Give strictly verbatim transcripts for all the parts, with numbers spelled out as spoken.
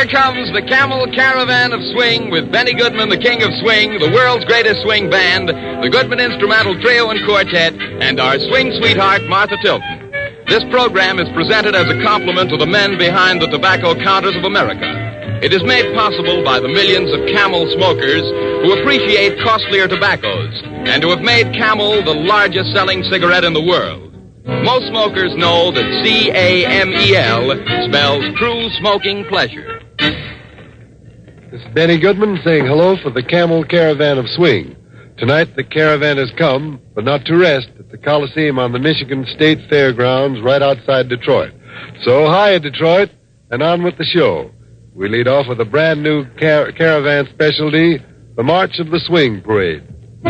comes the Camel Caravan of Swing with Benny Goodman, the king of swing, the world's greatest swing band, the Goodman Instrumental Trio and Quartet, and our swing sweetheart, Martha Tilton. This program is presented as a compliment to the men behind the tobacco counters of America. It is made possible by the millions of Camel smokers who appreciate costlier tobaccos and who have made Camel the largest selling cigarette in the world. Most smokers know that C A M E L spells true smoking pleasure. This is Benny Goodman saying hello for the Camel Caravan of Swing. Tonight the caravan has come, but not to rest, at the Coliseum on the Michigan State Fairgrounds right outside Detroit. So hi, Detroit, and on with the show. We lead off with a brand new car- caravan specialty, the March of the Swing Parade.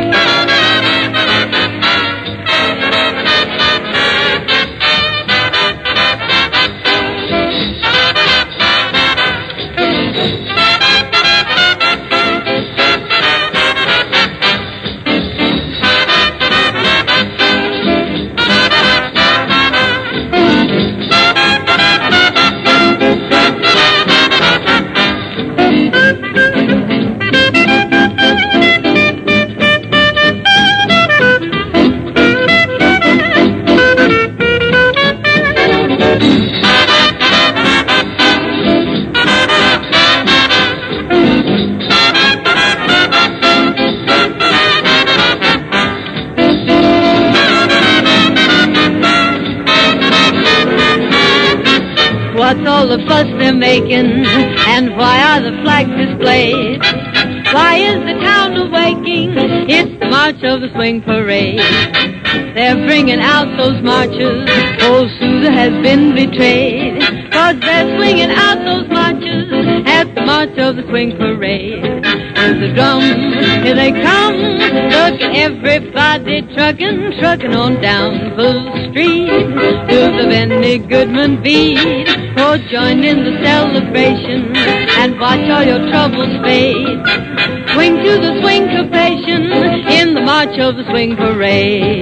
What's all the fuss they're making, and why are the flags displayed? Why is the town awaking? It's the March of the Swing Parade. They're bringing out those marches, old Sousa has been betrayed. Cause they're swinging out those marches at the March of the Swing Parade. Here's the drums, here they come, look at everybody trucking, trucking on down Full Street to the Benny Goodman beat. Oh, join in the celebration and watch all your troubles fade. Swing to the swing-capation in the March of the Swing Parade.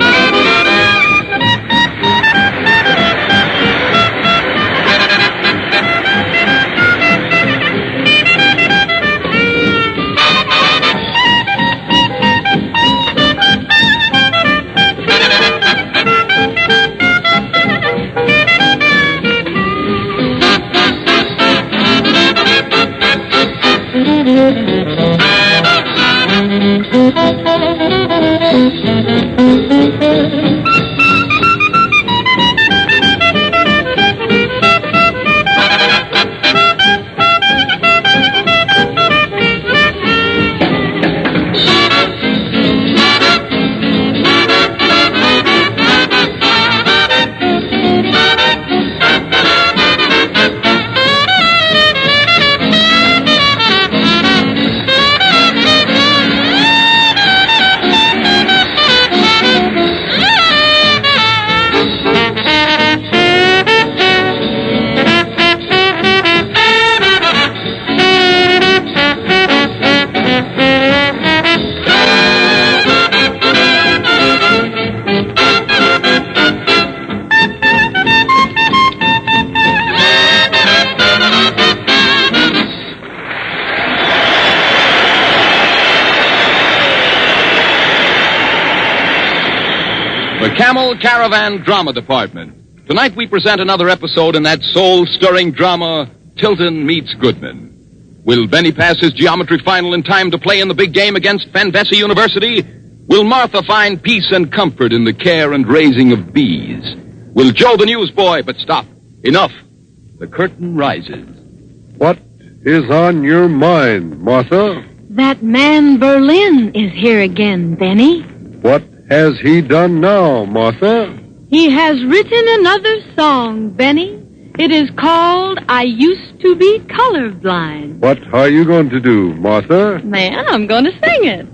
The Camel Caravan Drama Department. Tonight we present another episode in that soul-stirring drama, Tilton Meets Goodman. Will Benny pass his geometry final in time to play in the big game against Fanvesi University? Will Martha find peace and comfort in the care and raising of bees? Will Joe the newsboy, but stop. Enough. The curtain rises. What is on your mind, Martha? That man Berlin is here again, Benny. What has he done now, Martha? He has written another song, Benny. It is called I Used to Be Colorblind. What are you going to do, Martha? Man, I'm going to sing it.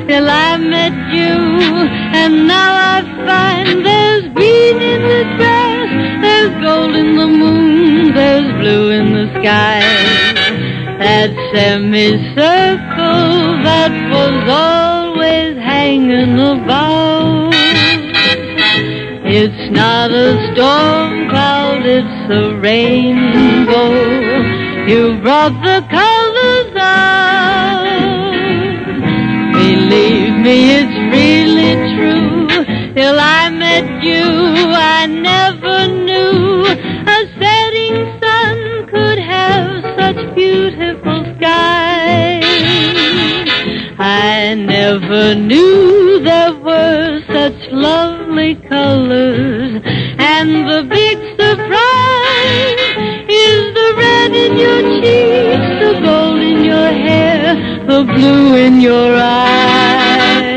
till I met you. And now I find there's green in the grass, there's gold in the moon, there's blue in the sky. That semicircle that was always hanging about, it's not a storm cloud, it's a rainbow. You brought the colors out. Believe me, it's really true. Till I met you, I never knew a setting sun could have such beautiful skies. I never knew there were such lovely colors. And the big surprise is the red in your cheeks, the gold in your hair, the blue in your eyes.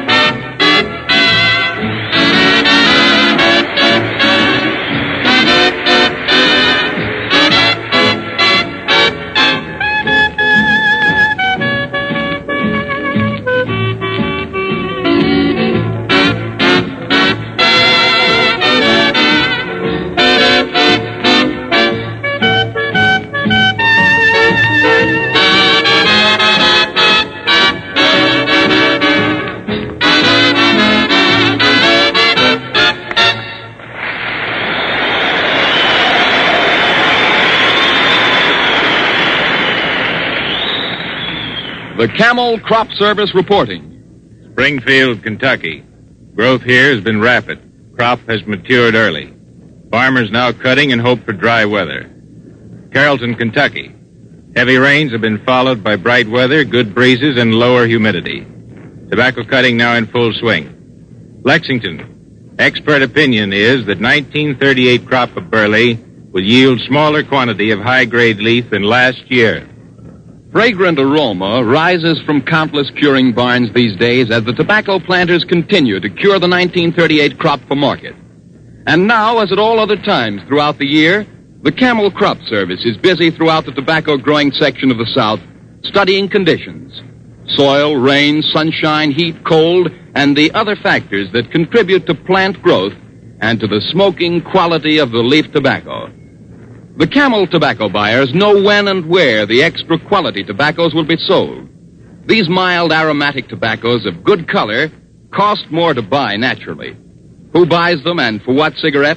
The Camel Crop Service reporting. Springfield, Kentucky. Growth here has been rapid. Crop has matured early. Farmers now cutting in hope for dry weather. Carrollton, Kentucky. Heavy rains have been followed by bright weather, good breezes, and lower humidity. Tobacco cutting now in full swing. Lexington. Expert opinion is that nineteen thirty-eight crop of burley will yield smaller quantity of high-grade leaf than last year. Fragrant aroma rises from countless curing barns these days as the tobacco planters continue to cure the nineteen thirty-eight crop for market. And now, as at all other times throughout the year, the Camel Crop Service is busy throughout the tobacco growing section of the South, studying conditions. Soil, rain, sunshine, heat, cold, and the other factors that contribute to plant growth and to the smoking quality of the leaf tobacco. The Camel tobacco buyers know when and where the extra quality tobaccos will be sold. These mild aromatic tobaccos of good color cost more to buy naturally. Who buys them and for what cigarette?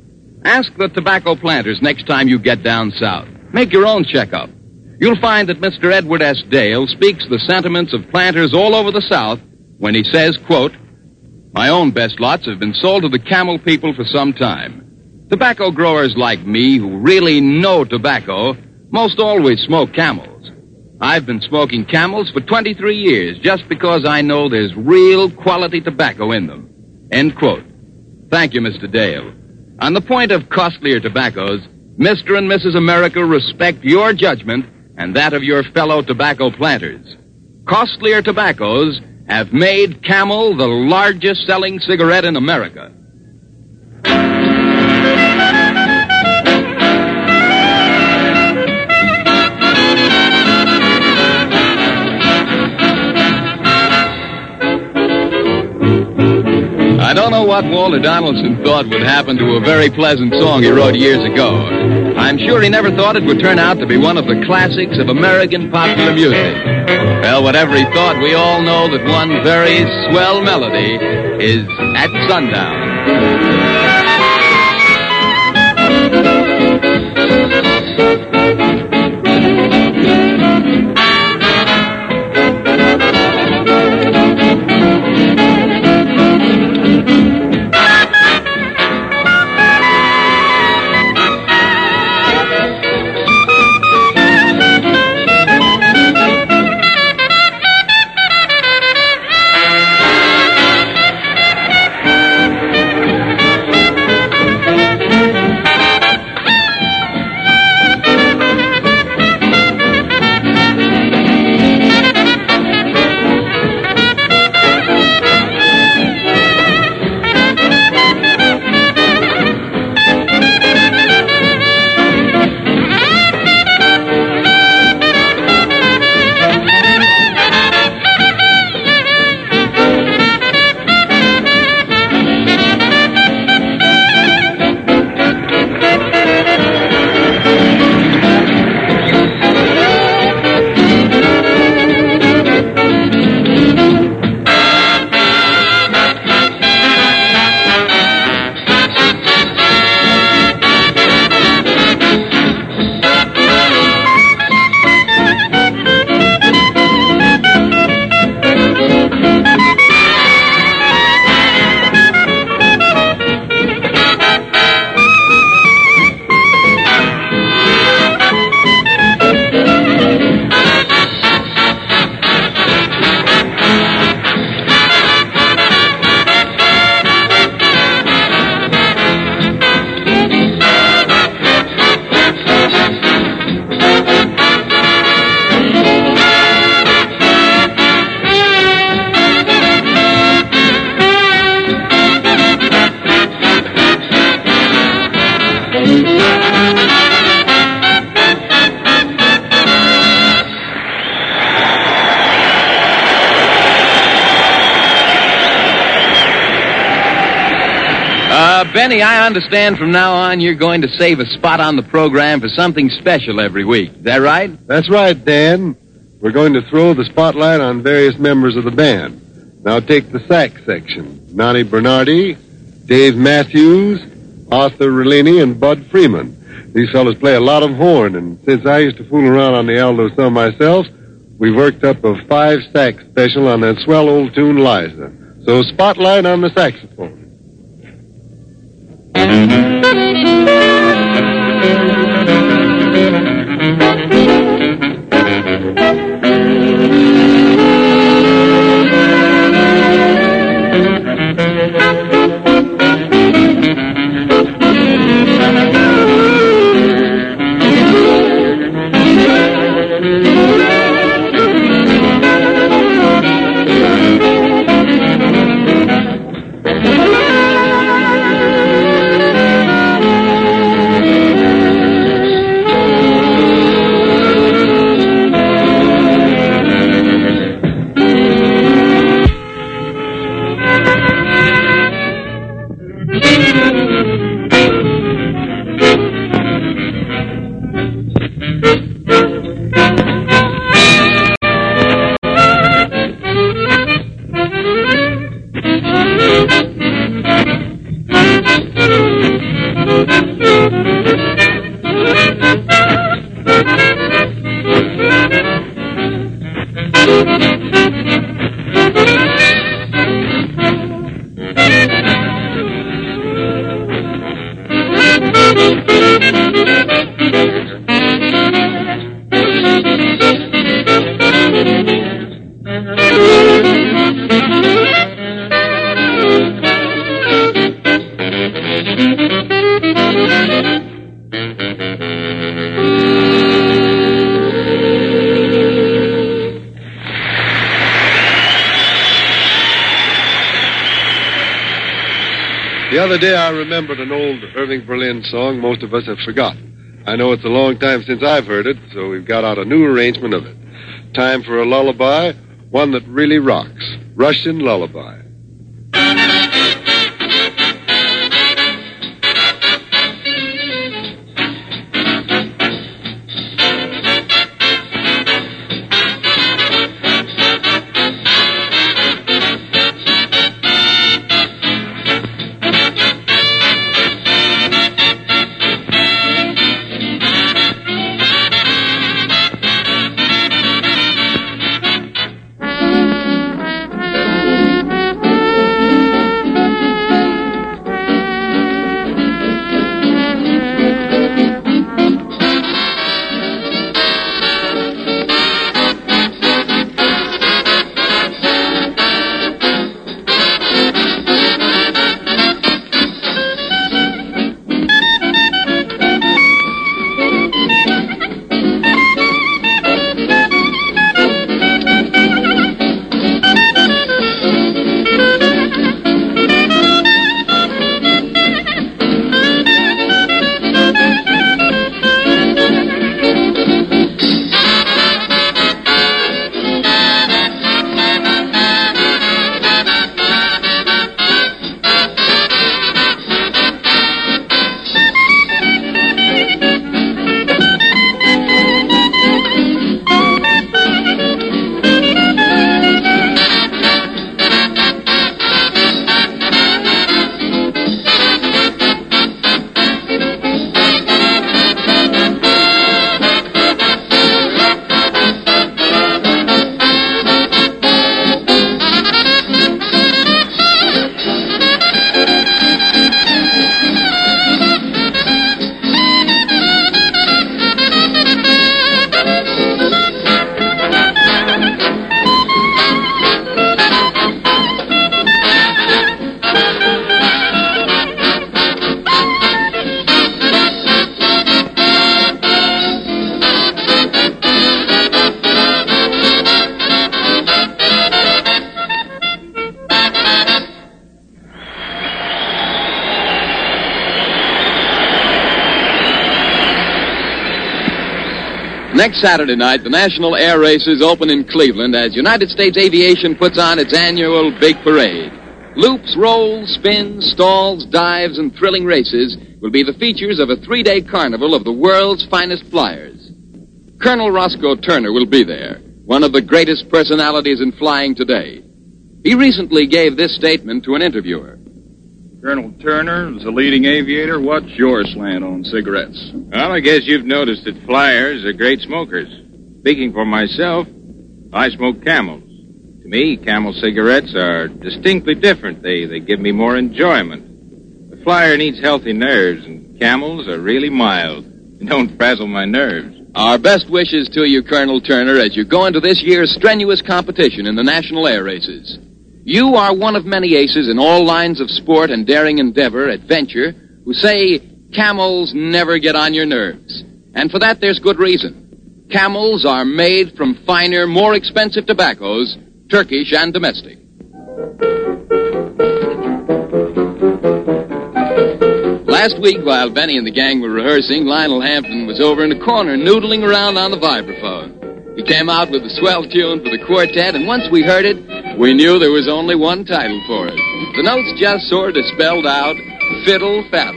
Ask the tobacco planters next time you get down south. Make your own checkup. You'll find that Mister Edward S. Dale speaks the sentiments of planters all over the South when he says, quote, "My own best lots have been sold to the Camel people for some time. Tobacco growers like me who really know tobacco most always smoke Camels. I've been smoking Camels for twenty-three years just because I know there's real quality tobacco in them." End quote. Thank you, Mister Dale. On the point of costlier tobaccos, Mister and Missus America respect your judgment and that of your fellow tobacco planters. Costlier tobaccos have made Camel the largest selling cigarette in America. I don't know what Walter Donaldson thought would happen to a very pleasant song he wrote years ago. I'm sure he never thought it would turn out to be one of the classics of American popular music. Well, whatever he thought, we all know that one very swell melody is At Sundown. uh, Benny, I understand from now on you're going to save a spot on the program for something special every week. Is that right? That's right, Dan. We're going to throw the spotlight on various members of the band. Now take the sax section. Nani Bernardi, Dave Matthews, Arthur Rellini, and Bud Freeman. These fellows play a lot of horn, and since I used to fool around on the alto some myself, we've worked up a five-sax special on that swell old tune, Liza. So spotlight on the saxophone. The other day I remembered an old Irving Berlin song most of us have forgotten. I know it's a long time since I've heard it, so we've got out a new arrangement of it. Time for a lullaby, one that really rocks. Russian Lullaby. Next Saturday night, the National Air Races open in Cleveland as United States Aviation puts on its annual big parade. Loops, rolls, spins, stalls, dives, and thrilling races will be the features of a three-day carnival of the world's finest flyers. Colonel Roscoe Turner will be there, one of the greatest personalities in flying today. He recently gave this statement to an interviewer. Colonel Turner, as a leading aviator, what's your slant on cigarettes? Well, I guess you've noticed that flyers are great smokers. Speaking for myself, I smoke Camels. To me, Camel cigarettes are distinctly different. They, they give me more enjoyment. The flyer needs healthy nerves, and Camels are really mild. They don't frazzle my nerves. Our best wishes to you, Colonel Turner, as you go into this year's strenuous competition in the national air races. You are one of many aces in all lines of sport and daring endeavor, adventure, who say Camels never get on your nerves. And for that, there's good reason. Camels are made from finer, more expensive tobaccos, Turkish and domestic. Last week, while Benny and the gang were rehearsing, Lionel Hampton was over in the corner noodling around on the vibraphone. He came out with a swell tune for the quartet, and once we heard it, we knew there was only one title for it. The notes just sort of spelled out Fiddle Faddle.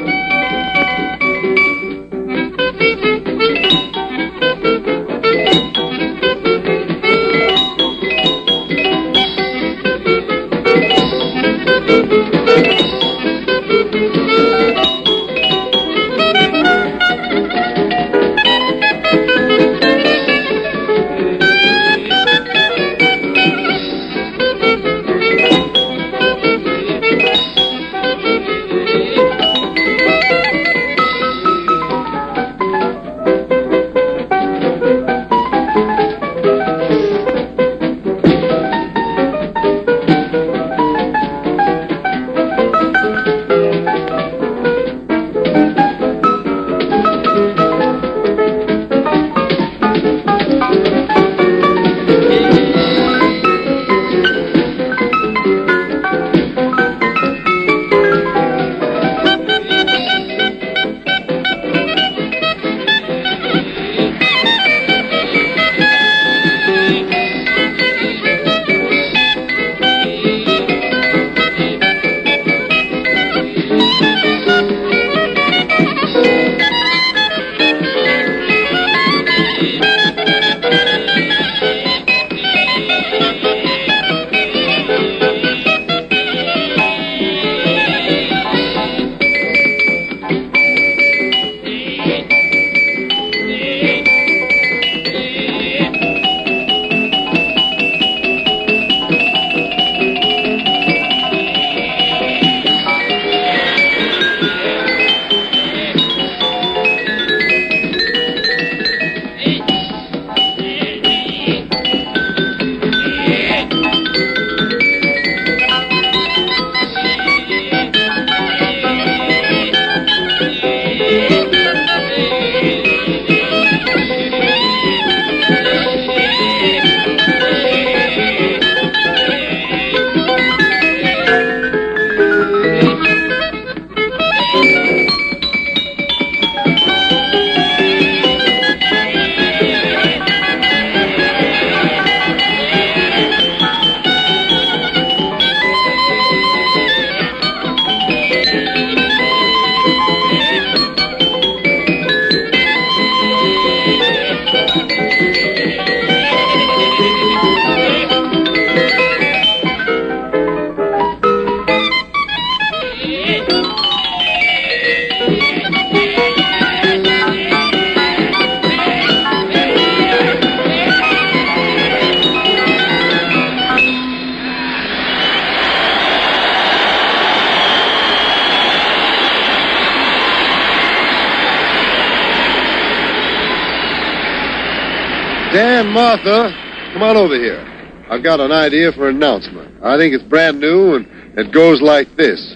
Dan, Martha, come on over here. I've got an idea for an announcement. I think it's brand new, and it goes like this.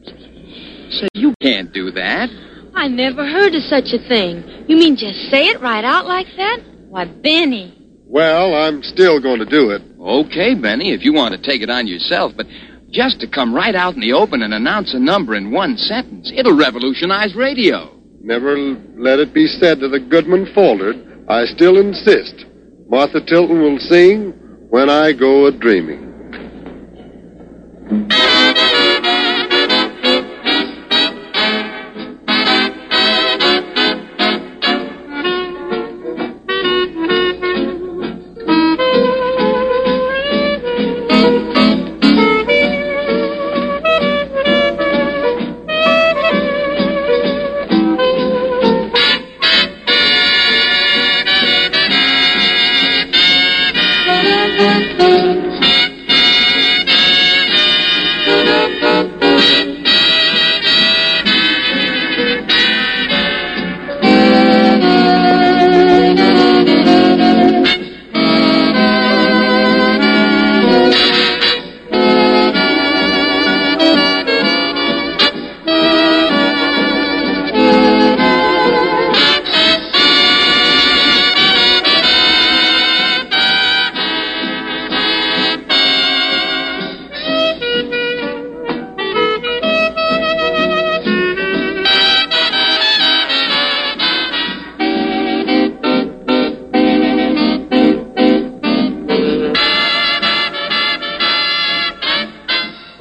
Say, you can't do that. I never heard of such a thing. You mean just say it right out like that? Why, Benny. Well, I'm still going to do it. Okay, Benny, if you want to take it on yourself, but just to come right out in the open and announce a number in one sentence, it'll revolutionize radio. Never let it be said to the Goodman faltered. I still insist. Martha Tilton will sing When I Go A-Dreaming.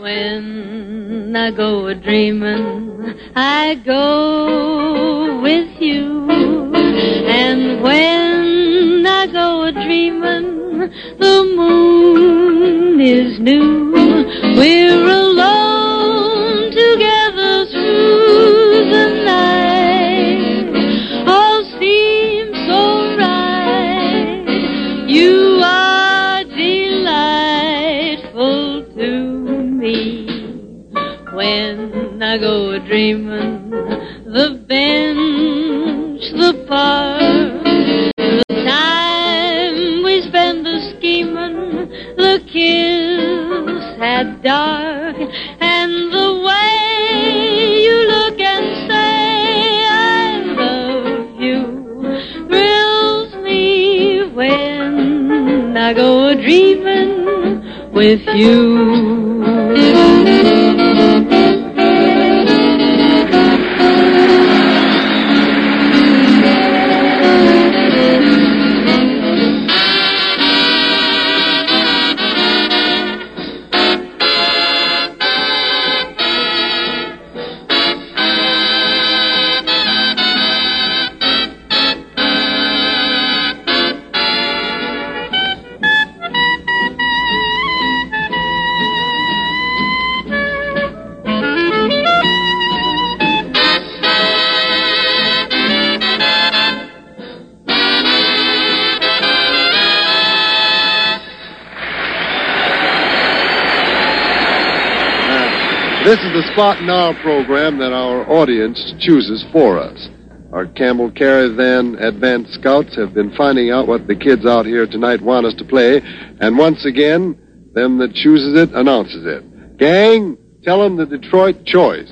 When I go a dreaming, I go with you. And when I go a dreaming, the moon is new. We're alone together through the night. All seems so right. You are delightful to me. When I go a dreaming, the bench, the park, the time we spend a scheming, the kiss at dark, and the way you look and say I love you thrills me when I go a dreaming with you. This is the spot in our program that our audience chooses for us. Our Camel Caravan Advance Scouts have been finding out what the kids out here tonight want us to play, and once again, them that chooses it announces it. Gang, tell them the Detroit choice.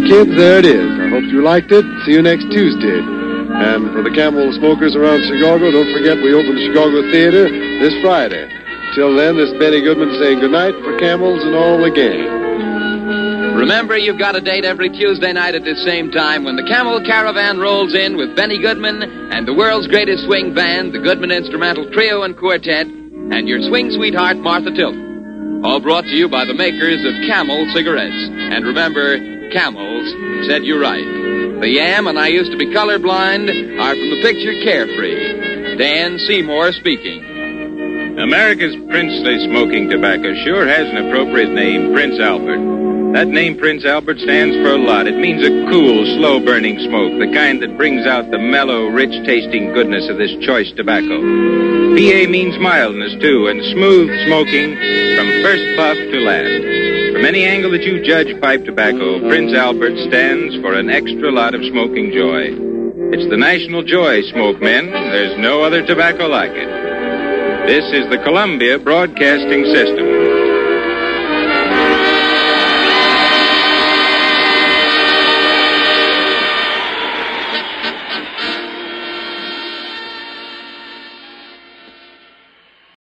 kids, there it is. I hope you liked it. See you next Tuesday. And for the Camel smokers around Chicago, don't forget we open the Chicago Theater this Friday. Till then, this is Benny Goodman saying goodnight for Camels and all the gang. Remember, you've got a date every Tuesday night at this same time when the Camel Caravan rolls in with Benny Goodman and the world's greatest swing band, the Goodman Instrumental Trio and Quartet, and your swing sweetheart, Martha Tilton. All brought to you by the makers of Camel cigarettes. And remember, Camels said you right. The Yam and I Used to Be Colorblind are from the picture Carefree. Dan Seymour speaking. America's princely smoking tobacco sure has an appropriate name, Prince Albert. That name, Prince Albert, stands for a lot. It means a cool, slow-burning smoke, the kind that brings out the mellow, rich-tasting goodness of this choice tobacco. P A means mildness, too, and smooth smoking from first puff to last. From any angle that you judge pipe tobacco, Prince Albert stands for an extra lot of smoking joy. It's the national joy, smoke men. There's no other tobacco like it. This is the Columbia Broadcasting System.